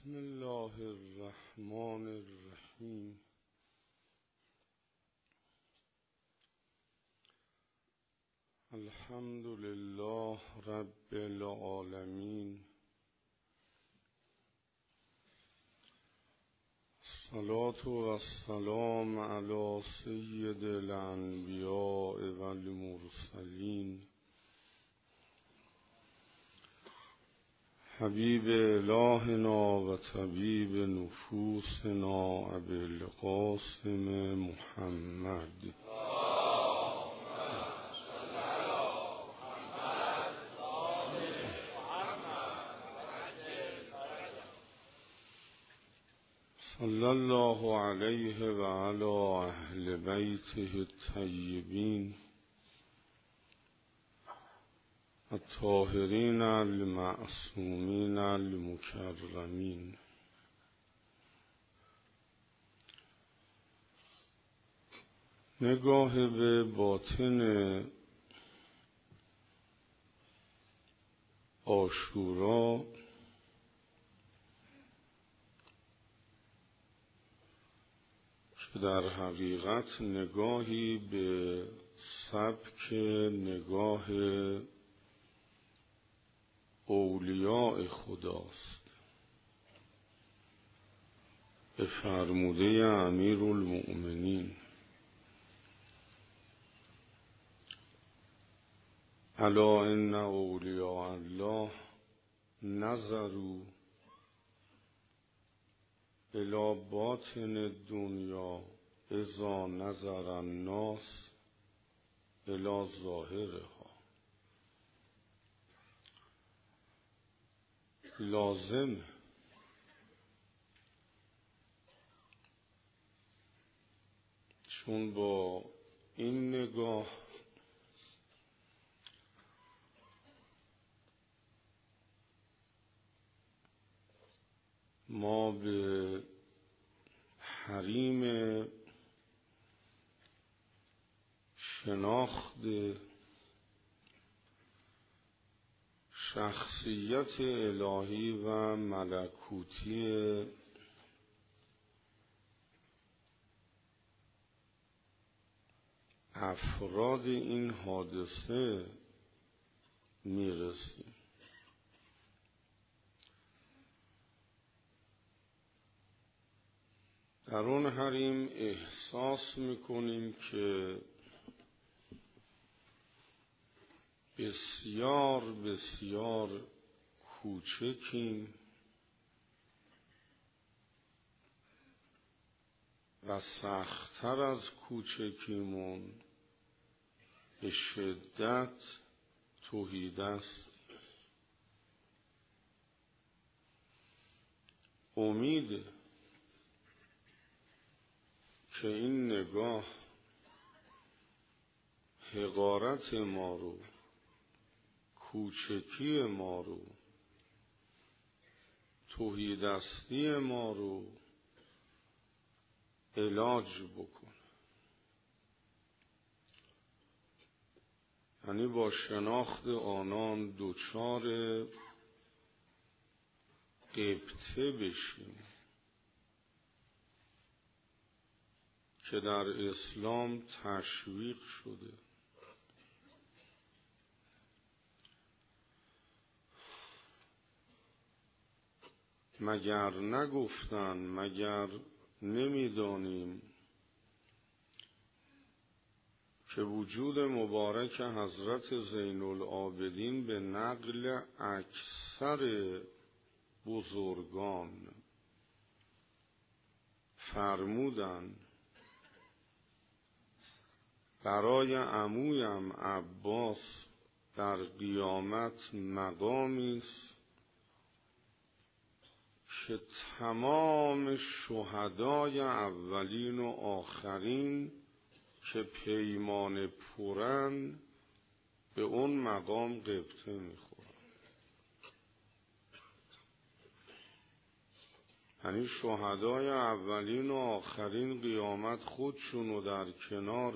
بسم الله الرحمن الرحیم. الحمد لله رب العالمین، الصلاة والسلام علی سید الانبیاء والمرسلین، حبیب الهنا و طبیب نفوسنا ابی القاسم محمد. صلی الله علیه و علی اهل بیته الطیبین الطاهرین المعصومین المکرمین. نگاه به باطن عاشورا که در حقیقت نگاهی به سبک نگاه اولیاء خداست، به فرموده امیرالمؤمنین الا ان اولیاء الله نظروا الی باطن الدنیا اذا نظر الناس الی ظاهرها. لازم چون با این نگاه ما به حریم شناخت شخصیت الهی و ملکوتی افراد این حادثه میرسیم. در اون حریم احساس میکنیم که بسیار بسیار کوچکیم و سخت‌تر از کوچکیمون به شدت توحید است. امید که این نگاه حقارت ما رو، کوچکی ما رو، توحیدستی ما رو علاج بکنه. یعنی با شناخت آنان دوچار غبطه بشیم که در اسلام تشویق شده. مگر نگفتن، مگر نمیدانیم که وجود مبارک حضرت زین العابدین به نقل اکثر بزرگان فرمودند برای عمویم عباس در قیامت مقامی است که تمام شهدای اولین و آخرین که پیمان پرن به اون مقام غبطه میخورن. یعنی شهدای اولین و آخرین قیامت خودشونو در کنار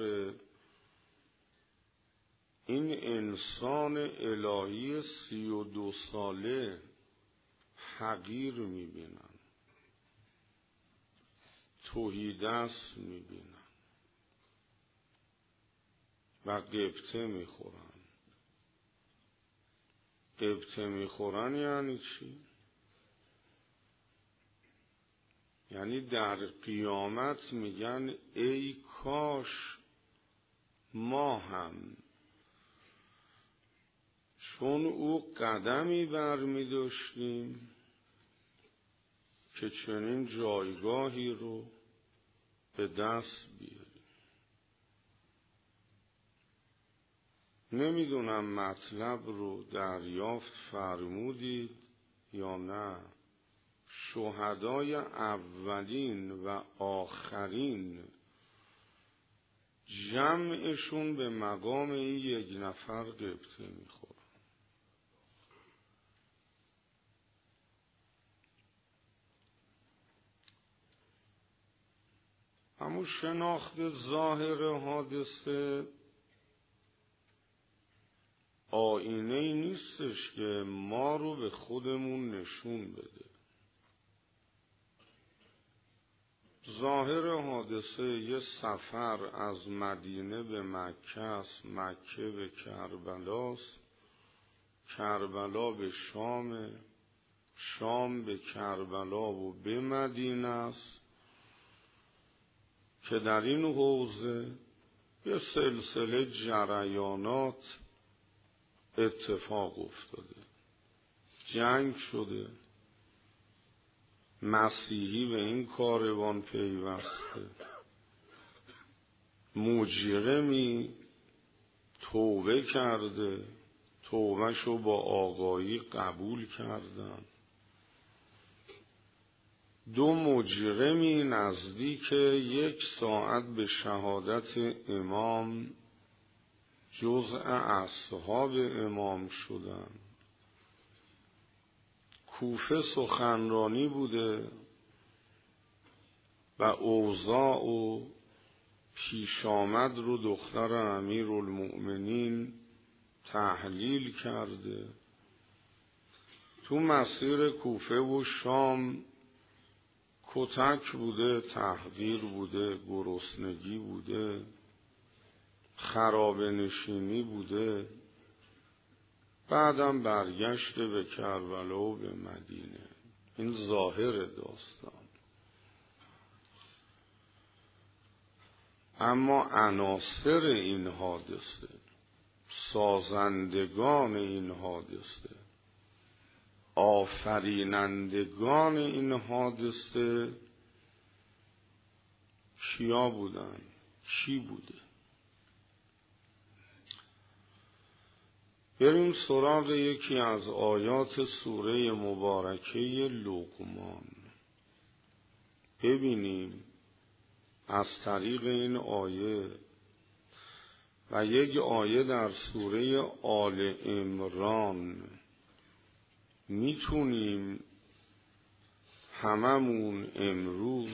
این انسان الهی 32 ساله حقیر میبینن، تهیدست میبینن و غبطه میخورن. غبطه میخورن یعنی چی؟ یعنی در قیامت میگن ای کاش ما هم چون او قدمی برمی داشتیم که چنین جایگاهی رو به دست بیاریم. نمیدونم مطلب رو دریافت فرمودید یا نه. شهدای اولین و آخرین جمعشون به مقام این یک نفر غبطه میخوره. اما شناخت ظاهر حادثه آینه نیستش که ما رو به خودمون نشون بده. ظاهر حادثه یه سفر از مدینه به مکه است، مکه به کربلاست، کربلا به شام، شام به کربلا و به مدینه است که در این حوزه یه سلسله جریانات اتفاق افتاده. جنگ شده، مسیحی به این کاروان پیوسته، مجرمی توبه کرده، توبهشو با آقایی قبول کردن. دو مجرمی نزدیک 1 ساعت به شهادت امام جزء اصحاب امام شدن. کوفه سخنرانی بوده و اوضاع و پیش آمد رو دختر امیرالمؤمنین تحلیل کرده. تو مسیر کوفه و شام کتک بوده، تحقیر بوده، گرسنگی بوده، خرابه نشینی بوده. بعدم برگشته به کربلا و به مدینه. این ظاهر داستان. اما عناصر این حادثه، سازندگان این حادثه، آفرینندگان این حادثه کیا بودن؟ کی بوده؟ بریم سراغ یکی از آیات سوره مبارکه لقمان. ببینیم از طریق این آیه و یک آیه در سوره آل عمران میتونیم هممون امروز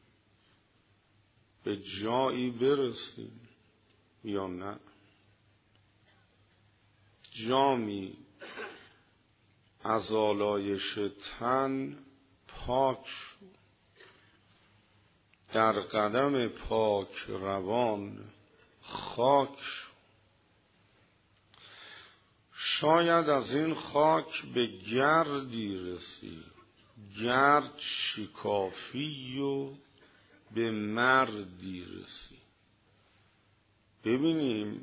به جایی برسیم یا نه. جامی از آلایش تن پاک شو، در قدم پاک روان خاک شو. شاید از این خاک به گردی رسی، گرد شکافی و به مردی رسی. ببینیم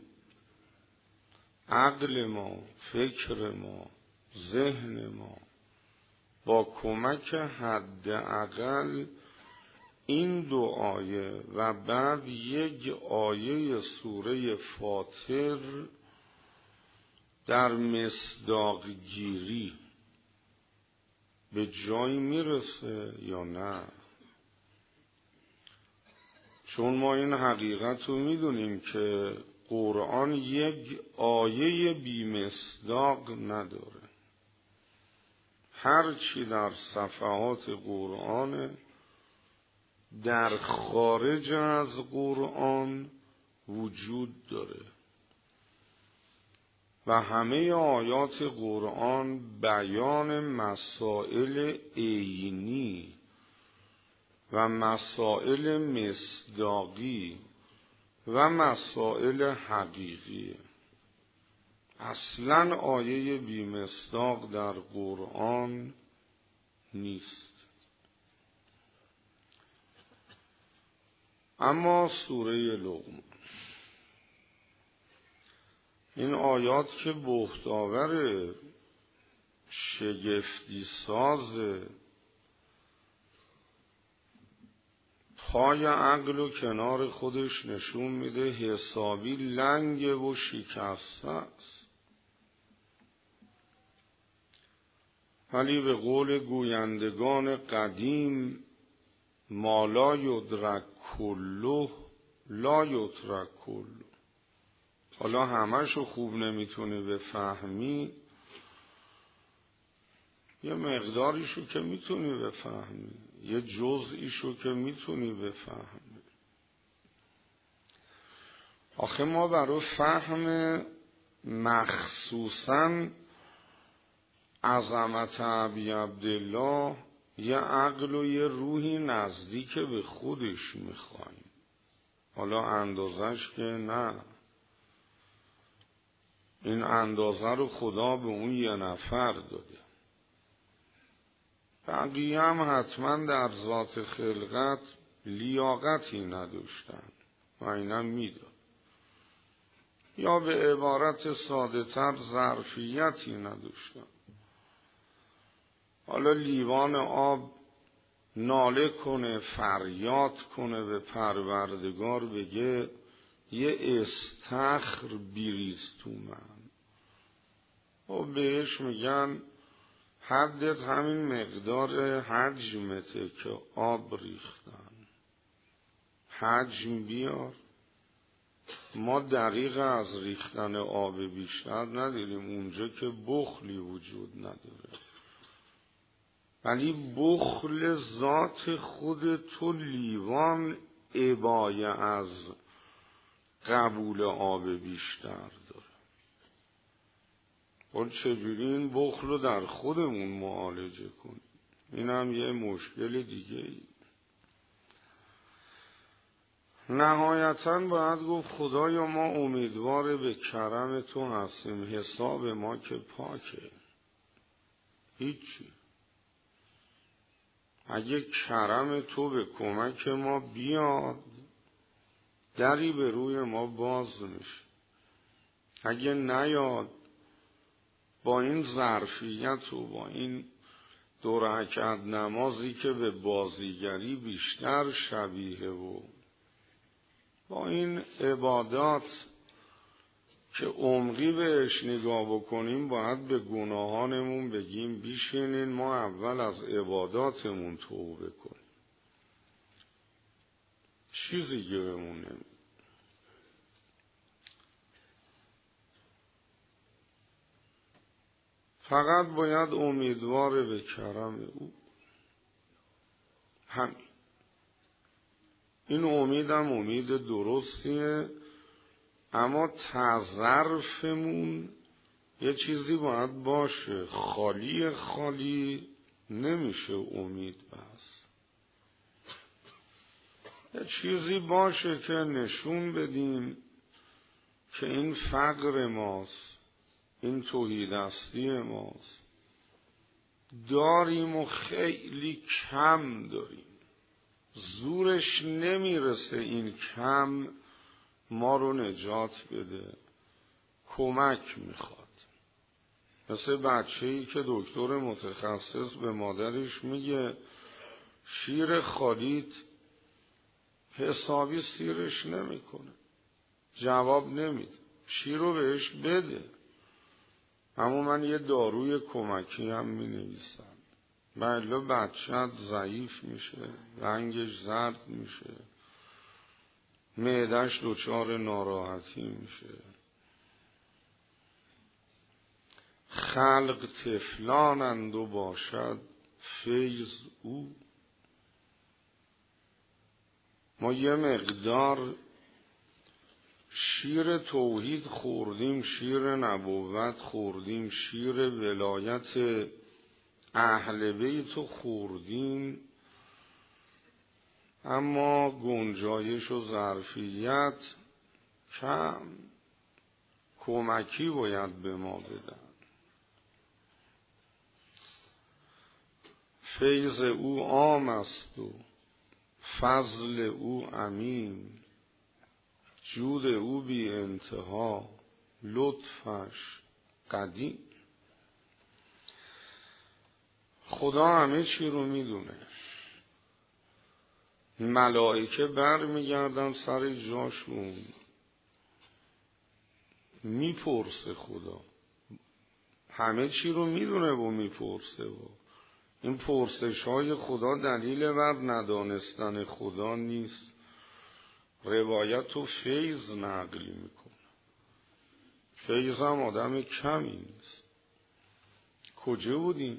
عقل ما، فکر ما، ذهن ما با کمک حداقل این 2 آیه و بعد یک آیه سوره فاطر در مصداق گیری به جایی میرسه یا نه؟ چون ما این حقیقت رو میدونیم که قرآن یک آیه بی مصداق نداره. هر چی در صفحات قرآن در خارج از قرآن وجود داره. و همه آیات قرآن بیان مسائل عینی و مسائل مصداقی و مسائل حقیقی. اصلاً آیه بی مصداق در قرآن نیست. اما سوره لقمان، این آیات که بهت‌آور شگفتی ساز، پای عقل و کنار خودش نشون میده حسابی لنگه و شکسته است. ولی به قول گویندگان قدیم ما لا یدرک کله لا یترک کله. حالا همه‌شو خوب نمیتونی بفهمی، یه مقداریشو که میتونی بفهمی، یه جزئیشو که میتونی بفهمی. آخه ما برای فهم مخصوصاً عظمت ابی عبدالله یه عقل و یه روحی نزدیک به خودش میخوایم. حالا اندازش که نه، این اندازه رو خدا به اون یه نفر داده، بقیه هم حتما در ذات خلقت لیاقتی نداشتن و اینم میداد، یا به عبارت ساده تر ظرفیتی نداشتن. حالا لیوان آب ناله کنه، فریاد کنه به پروردگار، بگه یه استخر بیریز تو من، و بهش میگن حدت همین مقدار حجمته که آب ریختن، حجم بیار. ما دقیق از ریختن آب بیشتر نداریم اونجا که بخلی وجود نداره، ولی بخل ذات خود تو لیوان ابایه از قبول آب بیشتر داره. و چجوری این بخل رو در خودمون معالجه کنیم؟ این هم یه مشکل دیگه ای. نهایتاً باید گفت خدایا ما امیدوار به کرم تو هستیم، حساب ما که پاکه، هیچی. اگه کرم تو به کمک ما بیاد، دری به روی ما باز میشه. اگه نیاد، با این ظرفیت و با این 2 رکعت نمازی که به بازیگری بیشتر شبیه و با این عبادات که عمقی بهش نگاه بکنیم، باید به گناهانمون بگیم بیشینین ما اول از عباداتمون توبه کنیم. چیزی که بهمون نمید. فقط باید امیدوار به کرم او. همین. این امیدم امید درستیه، اما تظرفمون یه چیزی باید باشه. خالی خالی نمیشه امید بس. یه چیزی باشه که نشون بدیم که این فقر ماست، این توحیدستی ماست، داریم و خیلی کم داریم، زورش نمیرسه این کم ما رو نجات بده، کمک میخواد. مثل بچه‌ای که دکتر متخصص به مادرش میگه شیر خالیت حسابی سیرش نمیکنه، جواب نمیده، شیر رو بهش بده. اما من یه داروی کمکی هم می نویسم، بله بچه‌ت ضعیف میشه، رنگش زرد میشه، معده‌اش دچار ناراحتی میشه. خلق طفلانند و باشد فیض او. ما یه مقدار شیر توحید خوردیم، شیر نبوت خوردیم، شیر ولایت اهل بیت خوردیم، اما گنجایش و ظرفیت کم، کمکی باید به ما بدن. فیض او عام است و فضل او عمیم، جود او بی انتها، لطفش قدیم. خدا همه چی رو میدونه. ملائکه بر میگردن سر جاشون، میپرسه خدا، همه چی رو میدونه و میپرسه. و این پرسش های خدا دلیل بر ندانستن خدا نیست، روایت و فیض نقل میکنه. فیض هم آدم کمی نیست. کجا بودیم؟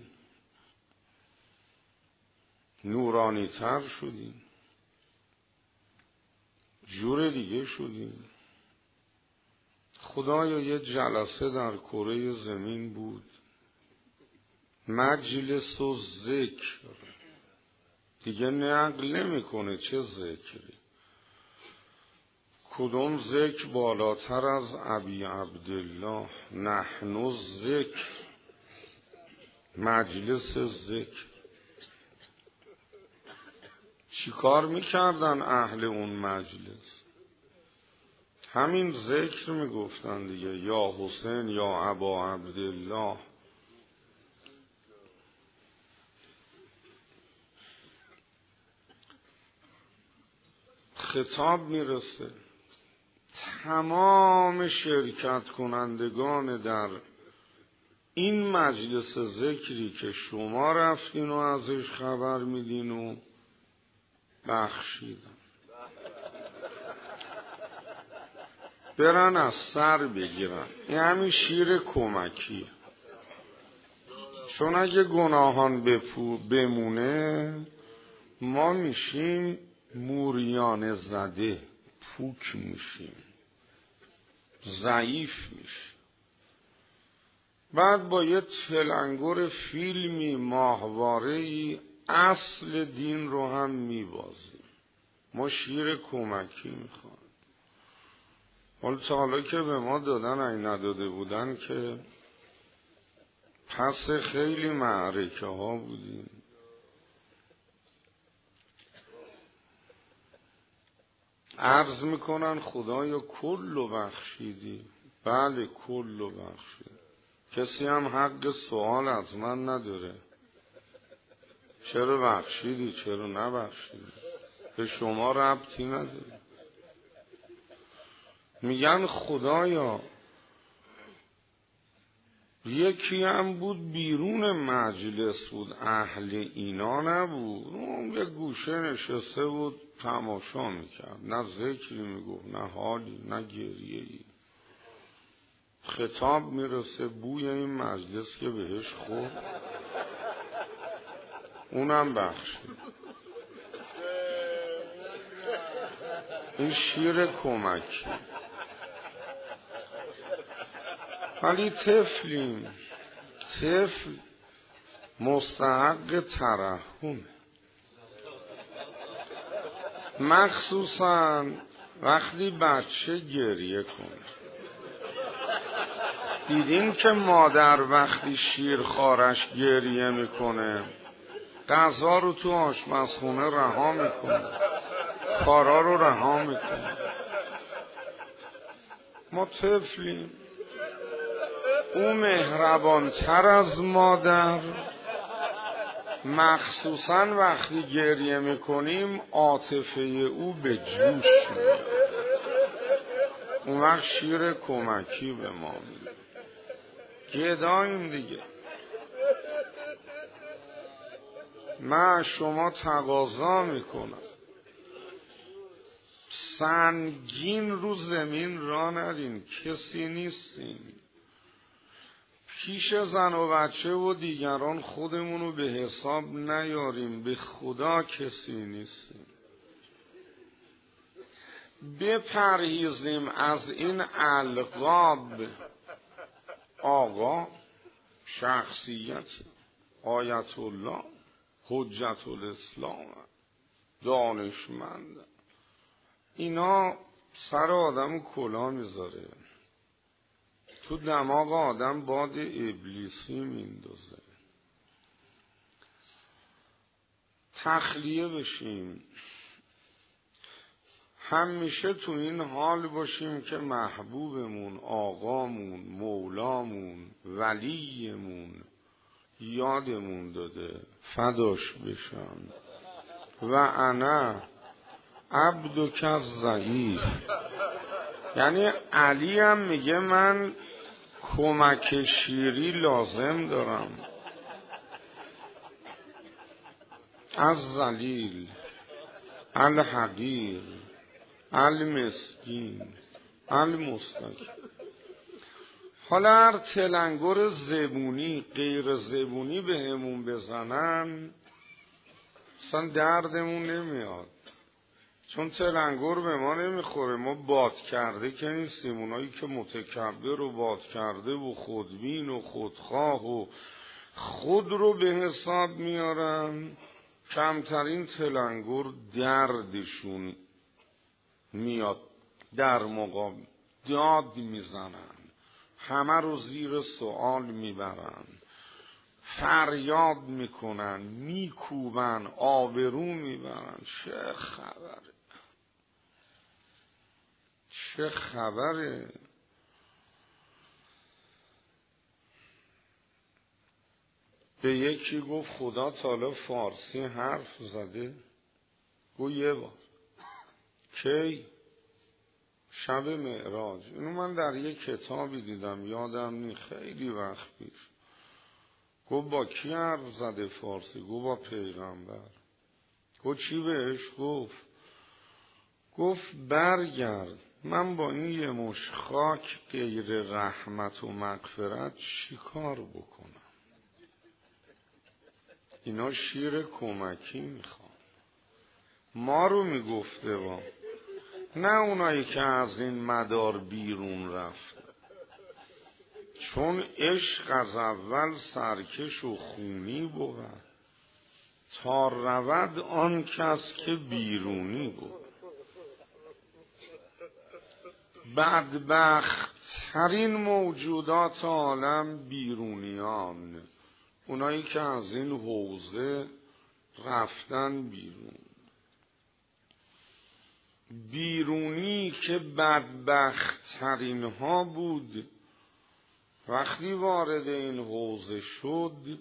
نورانی تر شدیم، جور دیگه شدیم. خدایا یه جلسه در کره زمین بود، مجلس و ذکر، دیگه نقل نمیکنه چه ذکری. کدوم ذکر بالاتر از ابی عبدالله؟ نحن ذکر، مجلس ذکر. چی کار میکردن اهل اون مجلس؟ همین ذکر میگفتن دیگه، یا حسین یا ابا عبدالله. خطاب میرسه تمام شرکت کنندگان در این مجلس ذکری که شما رفتین و ازش خبر میدین و بخشیدن، برن از سر بگیرن. این همین شیر کمکی. چون اگه گناهان بمونه ما میشیم موریانه زده، پوک میشیم، ضعیف میشیم. بعد با یه تلنگر فیلمی ماهواره‌ای اصل دین رو هم میبازیم. ما شیر کمکی میخوایم. حالا که به ما دادن این نداده بودن که پس خیلی معرکه ها بودیم. عرض میکنن خدایا کلو بخشیدی. بله کلو بخشید. کسی هم حق سوال از من نداره چرا بخشیدی چرا نبخشیدی، به شما ربطی نداره. میگن خدایا یکی هم بود بیرون مجلس بود، اهل اینا نبود، اون یه گوشه نشسته بود تماشا میکرد، نه ذکری میگفت، نه حالی، نه گریه‌ای. خطاب میرسه بوی این مجلس که بهش خورد، اونم بخشید. این شیر کمکی. ولی طفلیم، طفل مستحق ترحمه، مخصوصا وقتی بچه گریه کنه. دیدین که مادر وقتی شیرخوارش گریه میکنه غذا رو تو آشپزخونه رها میکنه، کارا رو رها میکنه. ما طفلیم، او مهربانتر از مادر، مخصوصا وقتی گریه میکنیم عاطفه او به جوش میاد، اون وقت شیر کمکی به ما میده. گداییم دیگه. من شما تقاضا میکنم سنگین رو زمین را ندین، کسی نیستیم. پیش زن و بچه و دیگران خودمونو به حساب نیاریم، به خدا کسی نیستیم. بپرهیزیم از این القاب. آقا، شخصیت، آیت الله، حجت الاسلام، دانشمند، اینا سر آدم کلاه میذاره، تو دماغ آدم باد ابلیسی میندازه. تخلیه بشیم، همیشه تو این حال باشیم که محبوبمون، آقامون، مولامون، ولیمون یادمون داده، فداش بشم. و انا عبدک ضعیف. یعنی علی هم میگه من کمک شیری لازم دارم. از ذلیل، الحقیر، المسکین، المستکبر. حالا هر تلنگر زبونی غیر زبونی به همون بزنن اصلا دردمون نمیاد، چون تلنگر به ما نمیخوره. ما باد کرده که نیستیم. اونایی که متکبر و باد کرده و خودبین و خودخواه و خود رو به حساب میارن، کمترین تلنگر دردشون میاد در مقابل، داد میزنن، همه رو زیر سوال میبرن، فریاد میکنن، میکوبن، آبرو میبرن. چه خبره؟ چه خبره؟ به یکی گفت خدا تعالی فارسی حرف زده؟ گفت یه بار. کی؟ شب معراج. اینو من در یک کتابی دیدم، یادم نی، خیلی وقت پیش. گفت با کی حرف زده فارسی؟ گفت با پیغمبر. گفت چی بهش گفت برگرد، من با این یه مش خاک غیر رحمت و مغفرت چی کار بکنم؟ اینا شیر کمکی میخوان. ما رو میگفته با، نه اونایی که از این مدار بیرون رفت. چون عشق از اول سرکش و خونی بود، تا رود آن کس که بیرونی بود. بدبخت ترین موجودات عالم بیرونیان، اونایی که از این حوزه رفتن بیرون. بیرونی که بدبخت ترین ها بود، وقتی وارد این حوزه شد،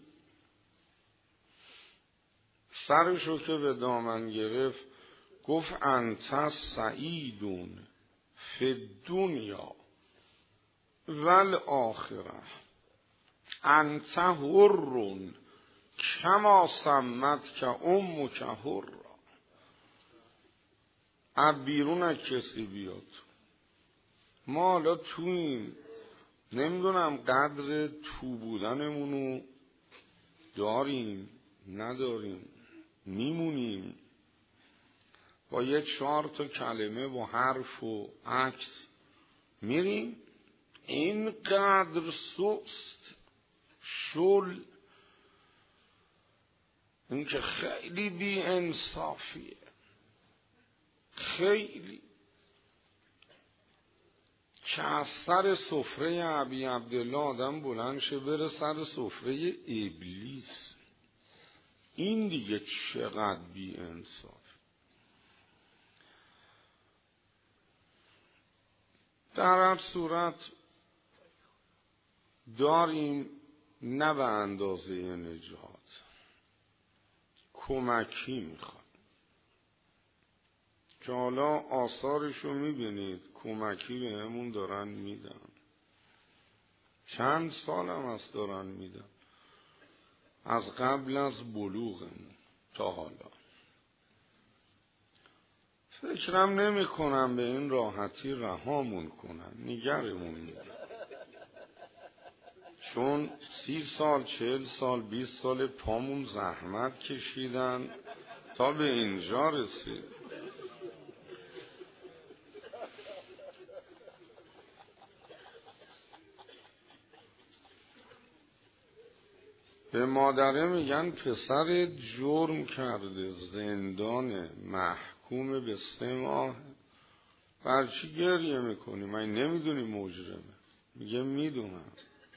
سرشو که به دامن گرفت گفت انت سعیدون فی الدنیا والآخره، انت حر کما سمت که امک حر. اب بیرون از کسی بیاد. ما حالا توییم، نمیدونم قدر تو بودنمونو داریم نداریم، میمونیم با یه 4 تا کلمه و حرف و عکس میریم. اینقدر سست شل، این که خیلی بی انصافیه، خیلی، که از سر سفره ابی عبدالله آدم بلند شه بره سر سفره ابلیس. این دیگه چقدر بی انصاف. در هر صورت داریم نه به اندازه نجات، کمکی میخواد که حالا آثارشو میبینید، کمکی به همون دارن میدن. چند سالم از دارن میدن، از قبل از بلوغمون تا حالا. فکرم نمی کنم به این راحتی رهامون کنن، نگرمون میدن. چون 30 سال 40 سال 20 سال پامون زحمت کشیدن تا به اینجا رسید. به مادره میگن پسر جرم کرده، زندان، محکوم به 3 ماه. بر چی گریه میکنی؟ من نمیدونی مجرمه؟ میگه میدونم.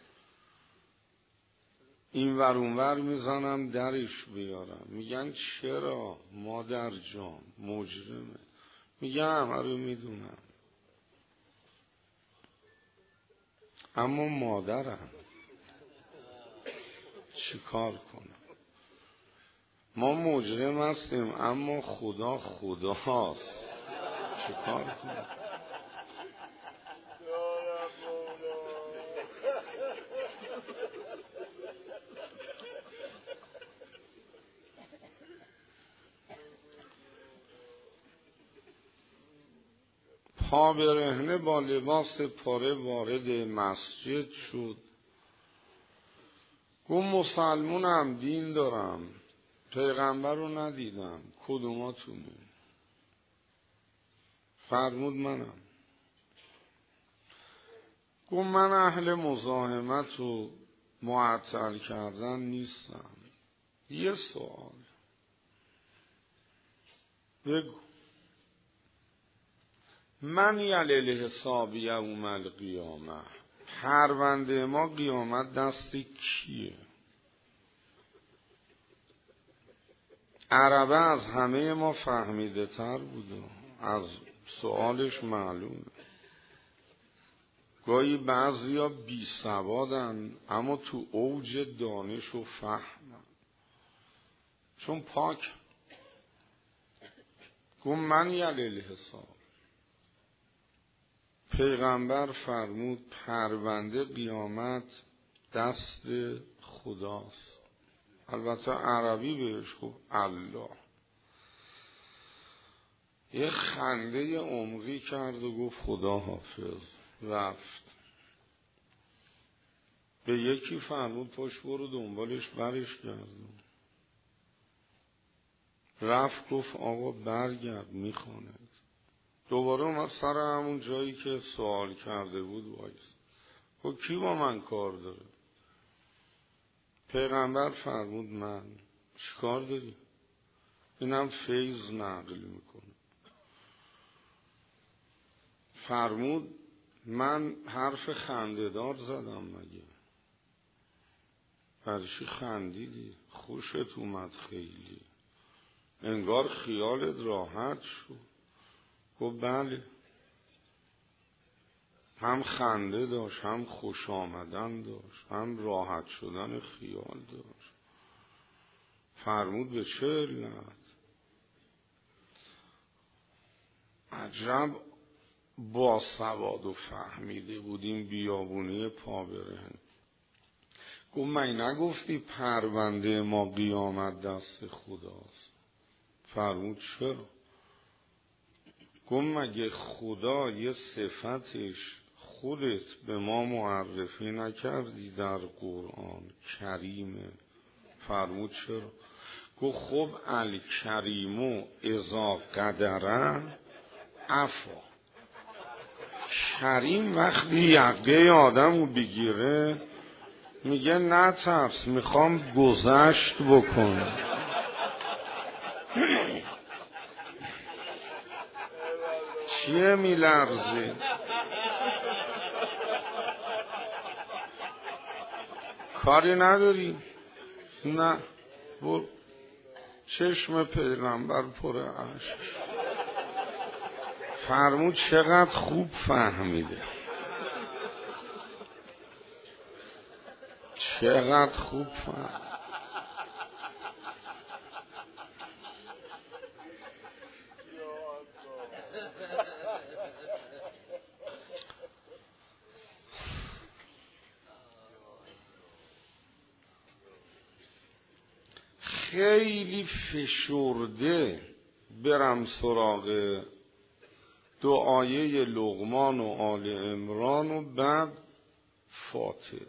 این ور اون ور میزنم درش بیارم. میگن چرا مادر جان؟ مجرمه. میگه همه رو میدونم، اما مادرم چی کار کنم؟ ما مجرم هستیم اما خدا خداست، چی کار کنم؟ پا برهنه با لباس پاره وارد مسجد شد. گفت مسلمونم، دین دارم، پیغمبر رو ندیدم، کدوماتونی؟ فرمود منم. گفت من اهل مزاحمت و معطل کردن نیستم. یه سوال بگو، من یلیل حساب یوم القیامه، پرونده ما قیامت دست کیه؟ عربه از همه ما فهمیده تر بود، از سوالش معلومه. گاهی بعضیا بی سوادن اما تو اوج دانش و فهمن، چون پاک. گفت من یلیل حساب. پیغمبر فرمود پرونده قیامت دست خداست. البته عربی بهش گفت الله. یه خنده عمقی کرد و گفت خدا حافظ، رفت. به یکی فرمود پشت برو دنبالش، برش گردون. رفت گفت آقا برگرد میخونه. دوباره اومد سر همون جایی که سوال کرده بود وایس. گفت کی با من کار داره؟ پیغمبر فرمود من. چیکار داری؟ اینم فیض نقل میکنه. فرمود من حرف خنده‌دار زدم مگه؟ برشی خندیدی؟ خوشت اومد خیلی، انگار خیالت راحت شد. گفت بله. هم خنده داشت، هم خوش آمدن داشت، هم راحت شدن خیال داشت. فرمود به چه علت؟ عجب با سواد و فهمیده بودیم بیابونی پا برهن. گفت من نگفتی پرونده ما قیامت دست خداست؟ فرمود چرا؟ گفت مگه خدا یه صفتش خودت به ما معرفی نکردی در قرآن کریمه؟ فرمود چرا؟ گفت خب الکریمو اذا قدره عفا. کریم وقتی یقه آدمو بگیره میگه نه ترس، میخوام گذشت بکنم. چیه میلرزی؟ کاری نداری؟ نه برو. چشم پیغمبر پر اشک. فرمود چقدر خوب فهمیده، چقدر خوب فهمید. خیلی فشرده برم سراغ دعایه لقمان و آل عمران و بعد فاطر.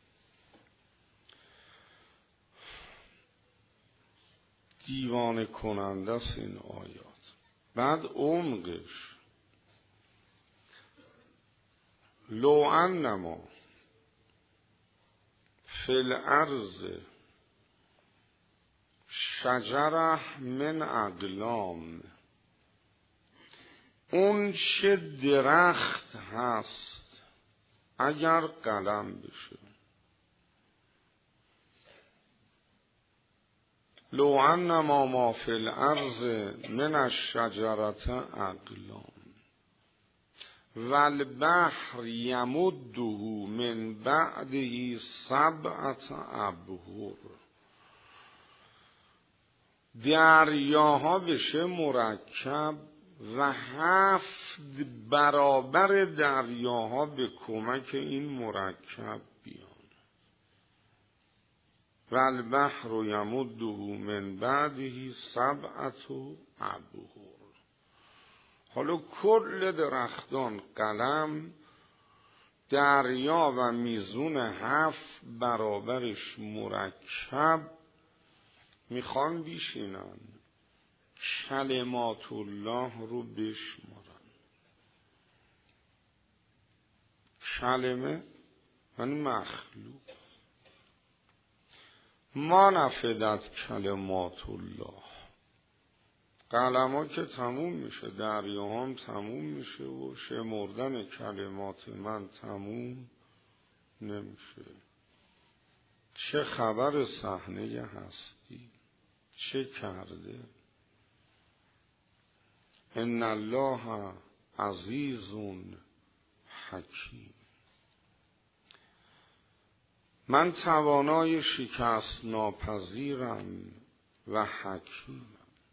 دیوانه کننده است این آیات. بعد عمقش لو انما فی الارض شجره من اقلام، اون چه درخت هست اگر قلم بشه. لو انما ما فی الارض من الشجرة اقلام والبحر یمده من بعده 7 ابحر. دریاها بشه مرکب و 7 برابر دریاها به کمک این مرکب بیان. والبحر یمده من بعده 7 ابحر. حالا کل درختان قلم، دریا و میزون 7 برابرش مرکب میخوان بیشینن کلمات الله رو بشمارن. کلمه یعنی مخلوق. ما نفدت کلمات الله. قلم ها که تموم میشه، دریا هم تموم میشه و شمردن کلمات من تموم نمیشه. چه خبر صحنه هستی، چه کرده؟ ان الله عزیز حکیم. من توانای شکست ناپذیرم و حکیمم.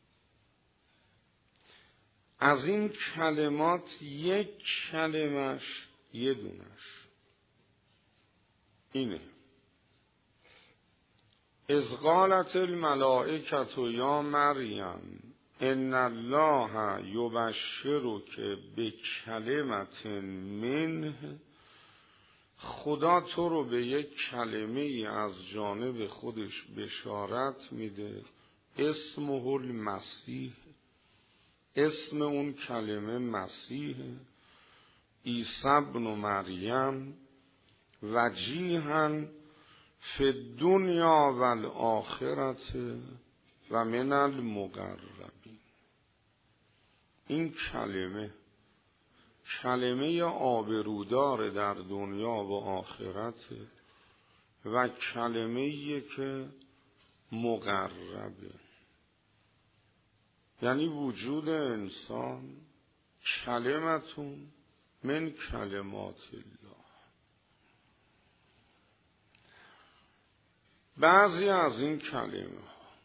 از این کلمات یک کلمش یه دونش اینه: اذ قالت الملائکة یا مریم ان الله یبشرک بکلمة منه. خدا تو رو به یک کلمه از جانب خودش بشارت میده. اسمه المسیح. اسم اون کلمه مسیح عیسی ابن مریم. وجیها فی الدنیا و الاخرت و من المقربین. این کلمه آبرودار در دنیا و آخرت و کلمه‌ای که مقربه. یعنی وجود انسان کلمتون من کلمات الله. بعضی از این کلمه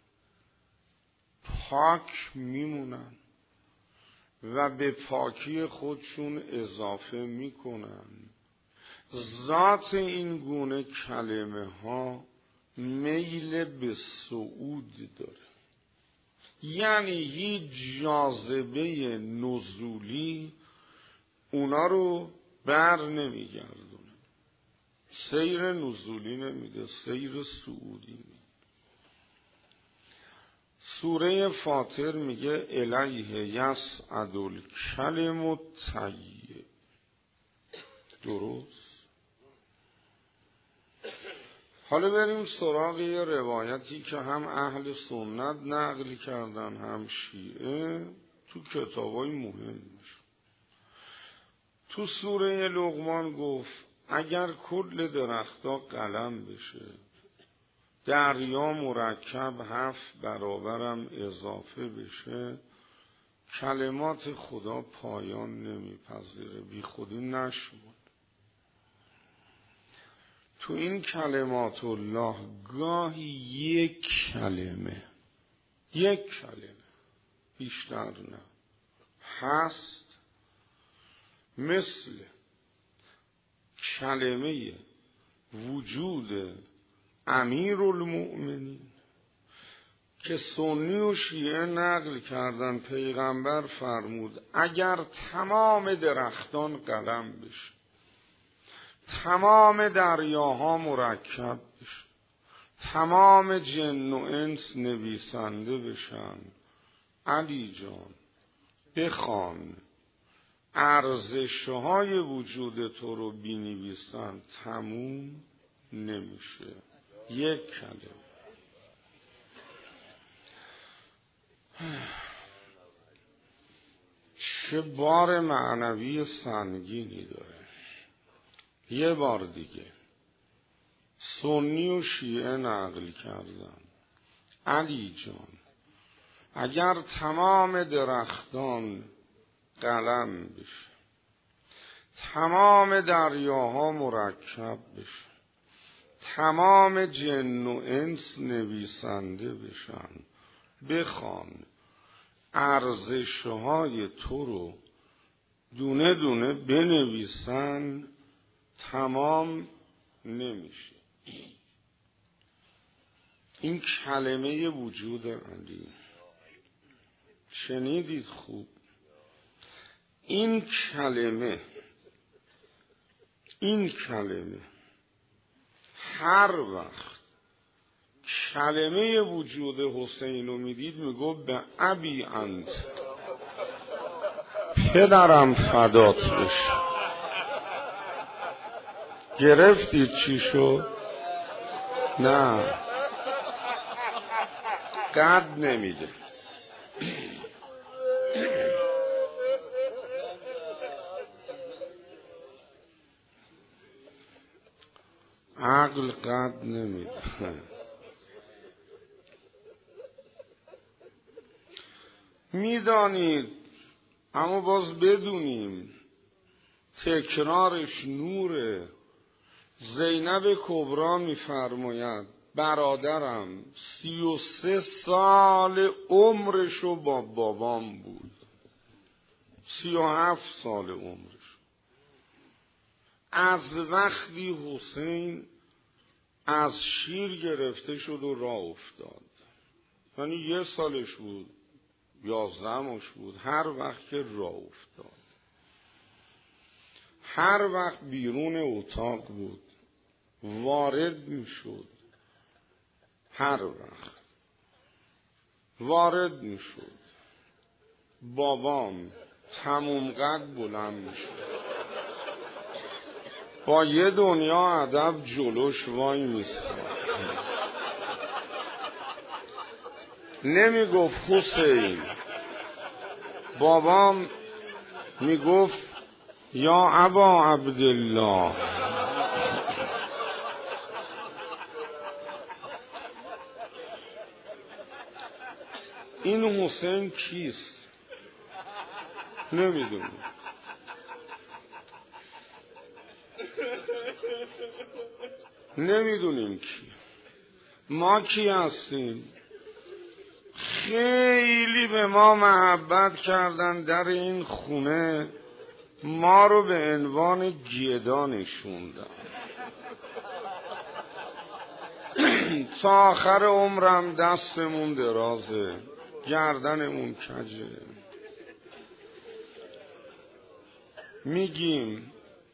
پاک میمونن و به پاکی خودشون اضافه میکنن. ذات این گونه کلمه ها میل به صعود داره، یعنی هیچ جاذبه نزولی اونا رو بر نمیگردونه، سیر نزولی نمیده، سیر صعودی میده. سوره فاطر میگه الیه یصعد الکلم الطیب. درست؟ حالا بریم سراغ یه روایتی که هم اهل سنت نقل کردن هم شیعه تو کتابای مهمش. تو سوره لقمان گفت اگر کل درختا قلم بشه، دریا مرکب 7 برابرم اضافه بشه، کلمات خدا پایان نمیپذیره، بی خودی نشود. تو این کلمات الله گاهی یک کلمه بیشتر نه هست، مثل کلمه وجود امیرالمؤمنین که سنی و شیعه نقل کردن. پیغمبر فرمود اگر تمام درختان قلم بشه، تمام دریاها مرکب بشه، تمام جن و انس نویسنده بشن، علی جان بخوان ارزش‌های وجود تو رو بنویسن، تموم نمیشه. یک کلمه. چه بار معنوی سنگینی داره. یه بار دیگه سنی و شیعه نقل کردن: علی جان، اگر تمام درختان قلم بشه، تمام دریاها مرکب بشه، تمام جن و انس نویسنده بشن، بخوان ارزش‌های تو رو دونه دونه بنویسن، تمام نمیشه. این کلمه وجود علی شنیدید خوب؟ این کلمه هر وقت کلمه وجود حسین رو میدید میگفت به ابی انت، پدرم فدات بشه. گرفتید چی شد؟ نه، قد نمیده. عقل قد نمیده. میدانید، اما باز بدونیم تکرارش نوره. زینب کبرا میفرماید برادرم 33 سال عمرشو با بابام بود، 37 سال عمرش. از وقتی حسین از شیر گرفته شد و راه افتاد، یعنی 1 سالش بود، 11 ماش بود، هر وقت که راه افتاد، هر وقت بیرون اتاق بود وارد می شد، هر وقت وارد می شد بابام تموم قد بلند می شد، با یه دنیا ادب جلوش وای می ایستاد، نمی گفت حسین. بابام می گفت یا ابا عبدالله. این حسین کیست؟ نمیدونم. نمیدونیم کی. ما کی هستیم؟ خیلی به ما محبت کردن، در این خونه ما رو به عنوان گدا نشوندن. تا آخر عمرم دستمون درازه، گردنمون کجه. میگیم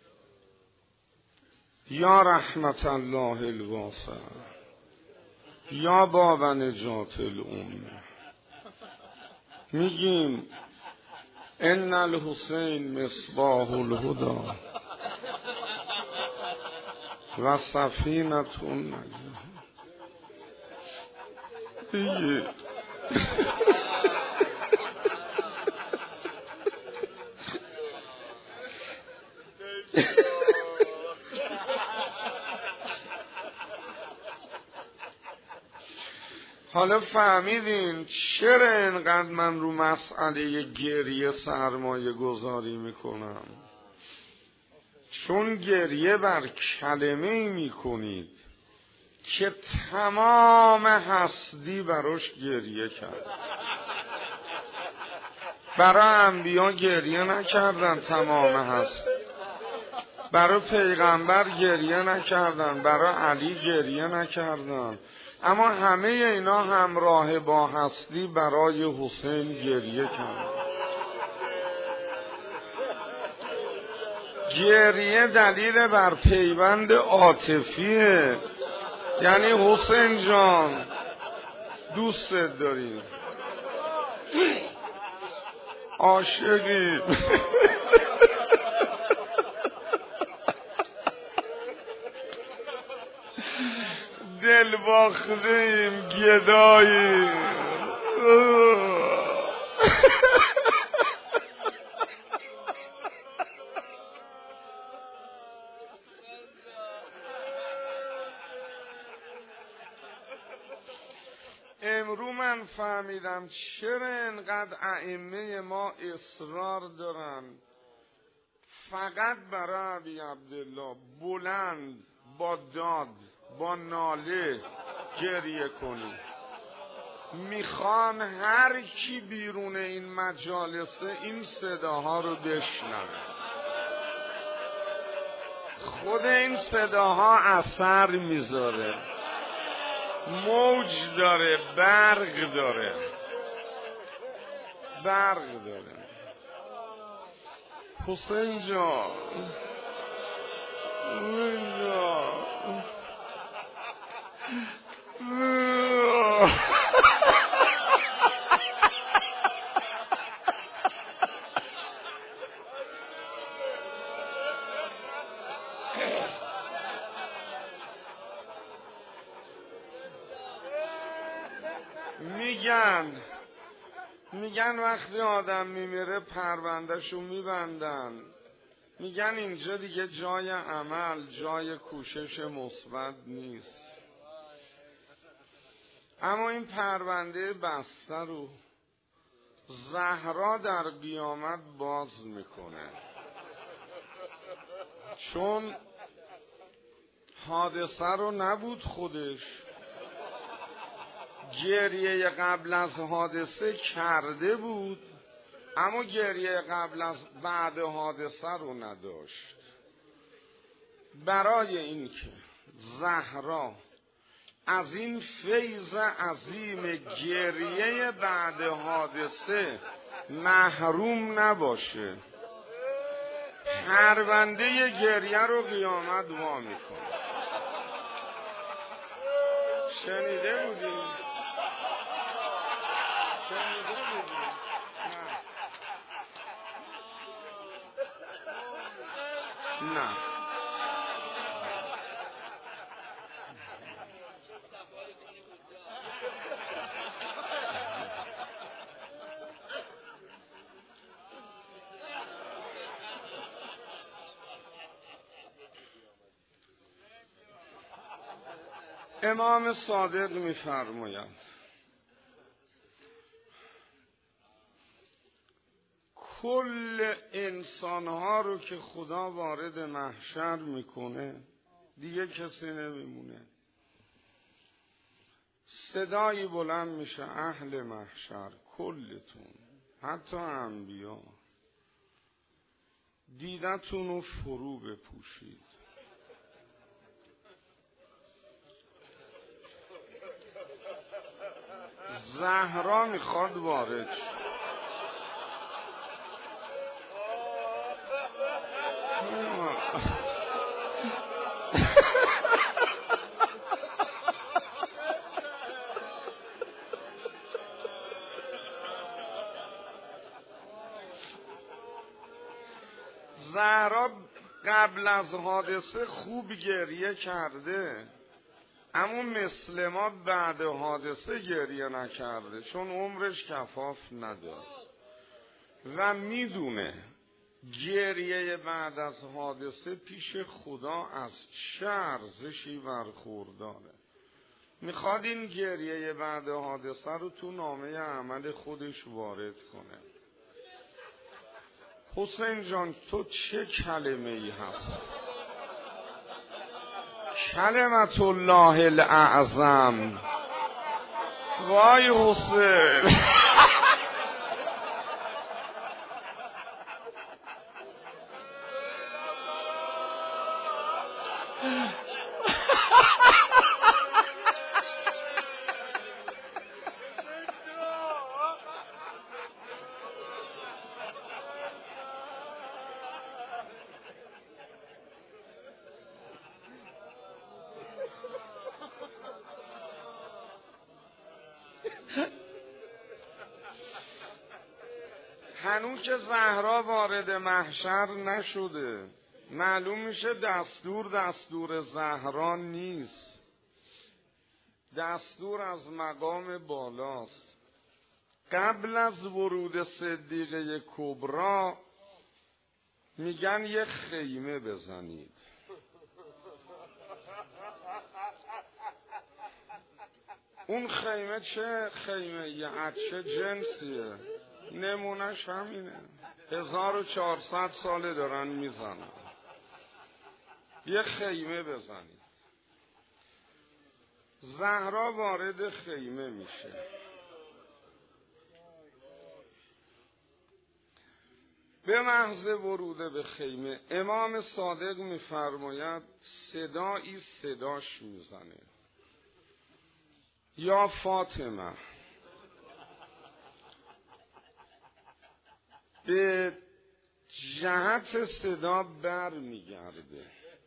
یا رحمت الله الواسع، یا باب نجات الامه. میگیم ان الحسین مصباح الهدی و سفینة النجاة. حالا فهمیدین چرا اینقدر من رو مسئله گریه سرمایه گذاری میکنم؟ چون گریه بر کلمه میکنید که تمام هستی براش گریه کرد. برای انبیا گریه نکردن تمام هستی، برای پیغمبر گریه نکردن، برای علی گریه نکردن، اما همه اینا همراه با هستی برای حسین گریه کردن. گریه دلیل بر پیوند عاطفیه، یعنی حسین جان دوستت داریم، عاشقیم. دل باختیم، گداییم. من فهمیدم چرا انقدر ائمه ما اصرار دارن فقط برای ابی عبدالله بلند با داد با ناله گریه کنی. میخوان هر کی بیرون این مجالسه این صداها رو بشنوه. خود این صداها اثر میذاره، موج داره، برق داره. حسین جان، میگن وقتی آدم میمیره پروندهشو میبندن، میگن اینجا دیگه جای عمل، جای کوشش مثبت نیست. اما این پرونده بسته رو زهرا در قیامت باز میکنه، چون حادثه رو نبود خودش، گریه قبل از حادثه کرده بود اما گریه قبل از بعد حادثه رو نداشت. برای اینکه زهرا از این فیض عظیم گریه بعد حادثه محروم نباشه، پرونده گریه رو قیامت وا میکنه. شنیده بودی؟ نه. امام صادق می‌فرمایند کل انسانها رو که خدا وارد محشر میکنه دیگه کسی نمیمونه. صدایی بلند میشه اهل محشر کلتون، حتی انبیا، دیدتون رو فرو بپوشید. زهرا میخواد وارد شد. زهرا قبل از حادثه خوب گریه کرده اما مثل ما بعد حادثه گریه نکرده، چون عمرش کفاف نداد و میدونه گریه بعد از حادثه پیش خدا از چه ارزشی برخورداره. میخواد این گریه بعد حادثه رو تو نامه عمل خودش وارد کنه. حسین جان تو چه کلمه ای هست؟ کلمت الله الاعظم. وای حسین هنوز که زهرا وارد محشر نشده، معلوم میشه دستور زهرا نیست، دستور از مقام بالاست. قبل از ورود صدیقه کبرا میگن یه خیمه بزنید. اون خیمه چه خیمه یه چه جنسیه؟ نمونش همینه. 1400 ساله دارن میزنن. یه خیمه بزنید. زهرا وارد خیمه میشه. به محض ورود به خیمه امام صادق میفرماید صدایی صداش میزنه، یا فاطمه. به جهت صدا بر میگرده.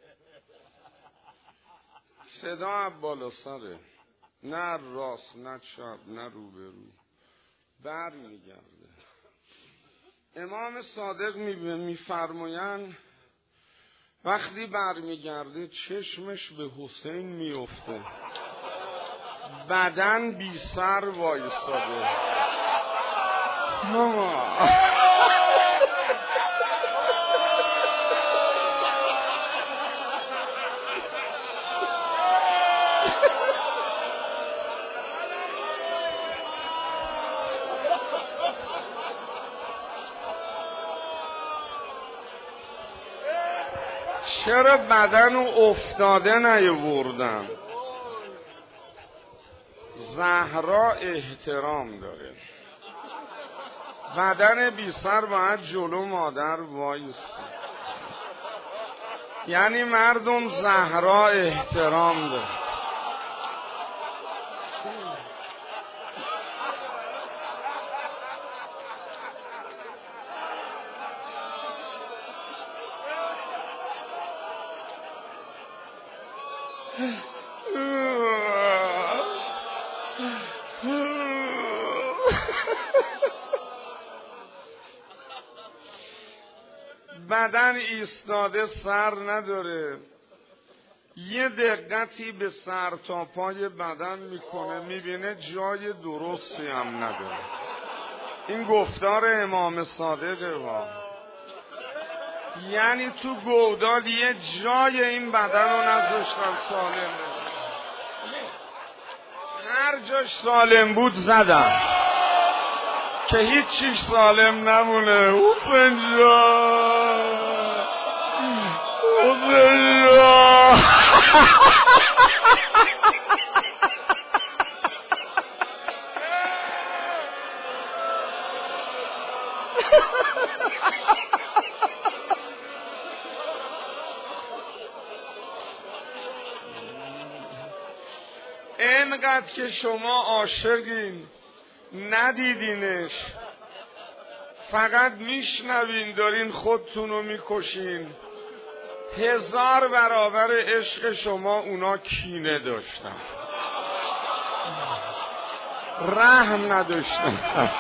صدا بالا سره، نه راست نه چپ نه روبرو، بر میگرده. امام صادق میفرمایند وقتی بر میگرده چشمش به حسین میفته، بدن بی سر وایستاده. چرا بدن افتاده نیاوردن؟ زهرا احترام داره. بدن بی سر باید جلو مادر وایسته. یعنی مردم زهرا احترام داره. بدن ایستاده سر نداره. یه دقتی به سر تا پای بدن میکنه، میبینه جای درستی هم نداره. این گفتار امام صادقه وا. یعنی تو گودال یه جای این بدن رو نذاشتن سالم. هر جاش سالم بود زدن که هیچ چیز سالم نمونه. حسین جان، حسین جان. اینقدر که شما عاشقین ندیدینش، فقط میشنوین دارین خودتونو میکشین. 1000 برابر عشق شما اونا کینه داشتن، رحم نداشتن.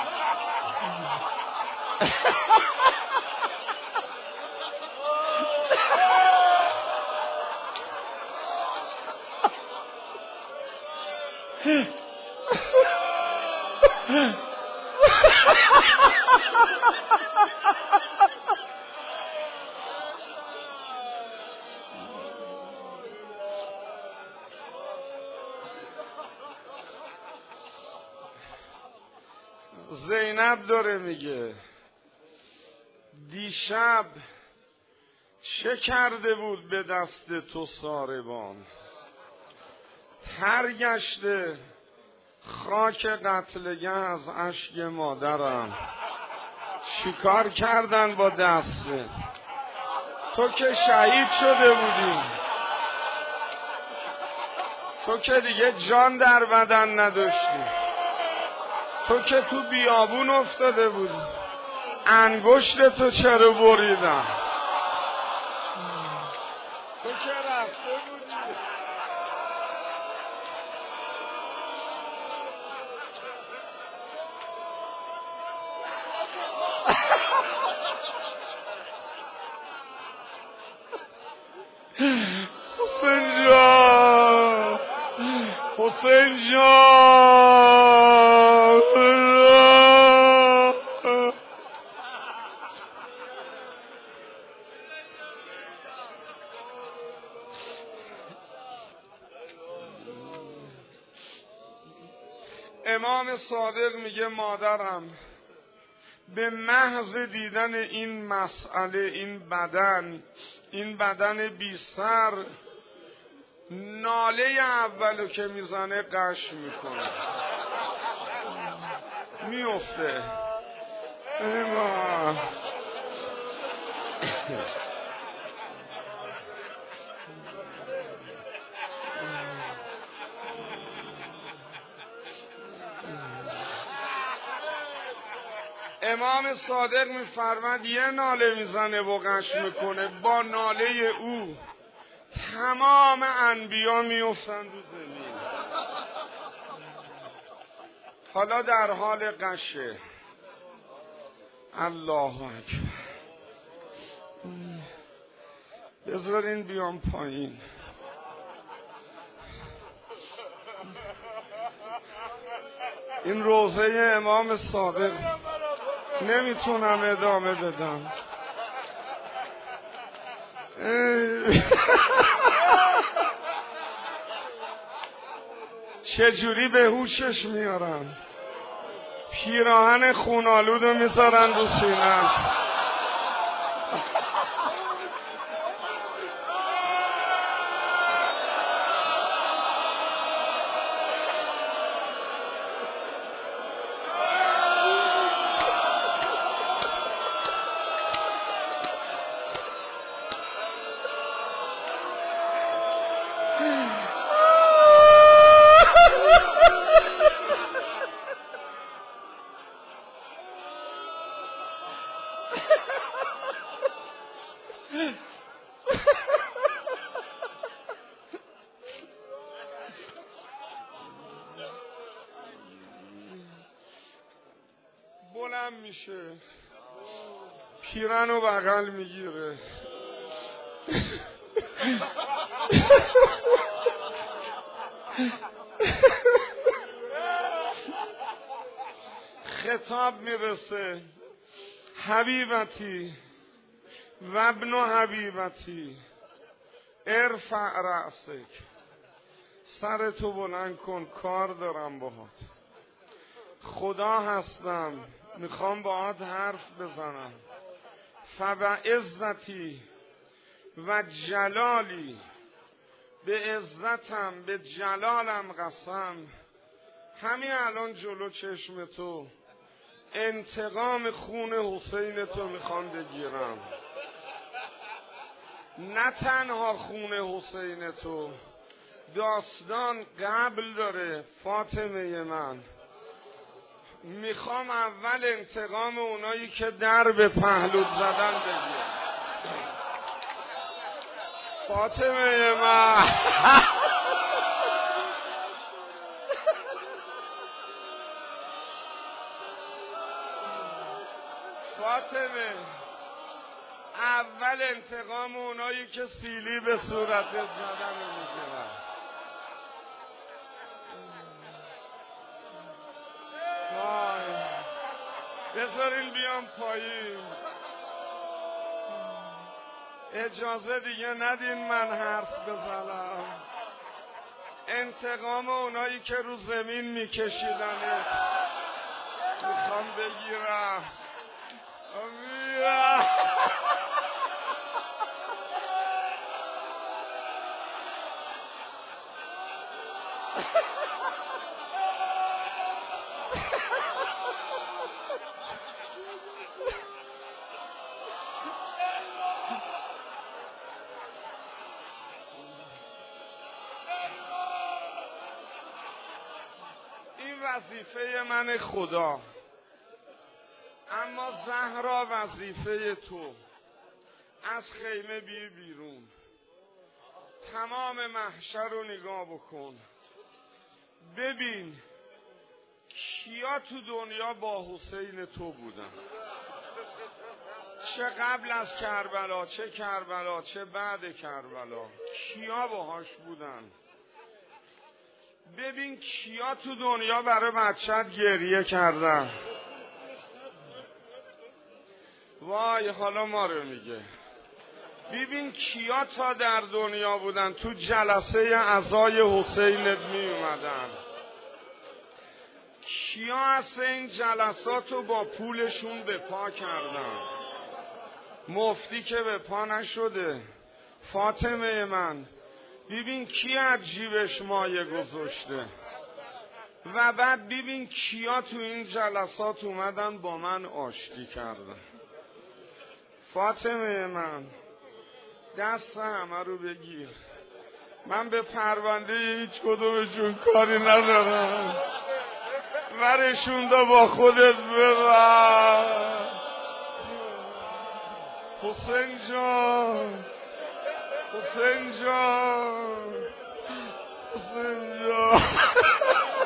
زینب داره میگه دیشب چه کرده بود به دست تو ساربان؟ تر گشته خاک قتلگه از اشک مادرم. چیکار کردن با دسته؟ تو که شهید شده بودی، تو که دیگه جان در بدن نداشتی، تو که تو بیابون افتاده بودی، انگشت تو چرا بریدن؟ تو که رفته بودی. حسین جان، حسین جان. امام صادق میگه مادرم به محض دیدن این مسئله، این بدن بی سر، ناله اولو که میزنه قش میکنه، میفته. امام صادق میفرماد یه ناله میزنه و قش میکنه، با ناله او تمام انبیا میفتن رو زمین. حالا در حال قشه. الله اکبر. بذارین بیام پایین. این روضه امام صادق نمیتونم ادامه بدم. چجوری به هوشش میارن؟ پیراهن خونالودو میذارن رو سینه. بلند میشه، پیرنو بغل میگیره. خطاب میرسه حبیبتی و ابن حبیبتی ارفع رأسک، سرتو بلند کن، کار دارم باهات. خدا هستم، میخوام باهات حرف بزنم. فبعزتی و جلالی، به عزتم به جلالم قسم، همین الان جلو چشم تو انتقام خون حسین تو میخوام بگیرم. نه تنها خون حسین تو، داستان قبل داره. فاطمه من، میخوام اول انتقام اونایی که در به پهلوت زدن بگیرم. فاطمه من فاطمه، اول انتقام اونایی که سیلی به صورت زدن میگیرن. بذارین بیام پایین. اجازه دیگه ندین من حرف بزنم. انتقام اونایی که رو زمین میکشیدن میخوام بگیرم. این وظیفه من خدا، اما زهرا وظیفه تو. از خیمه بیرون، تمام محشر رو نگاه بکن، ببین کیا تو دنیا با حسین تو بودن، چه قبل از کربلا، چه کربلا، چه بعد کربلا، کیا باهاش بودن. ببین کیا تو دنیا برای بچت گریه کردن. وای حالا ما رو میگه. ببین کیا تا در دنیا بودن تو جلسه عزای حسینت می اومدن. کیا هست این جلسات رو با پولشون به پا کردن؟ مفتی که به پا نشده. فاطمه من ببین کی از جیبش مایه گذاشته و بعد ببین کیا تو این جلسات اومدن با من آشتی کردن. فاطمه من دست همه رو بگیر، من به پرونده هیچ کدومشون کاری ندارم، ورشون دا با خودت ببر. حسین جان، حسین جان، حسین جان.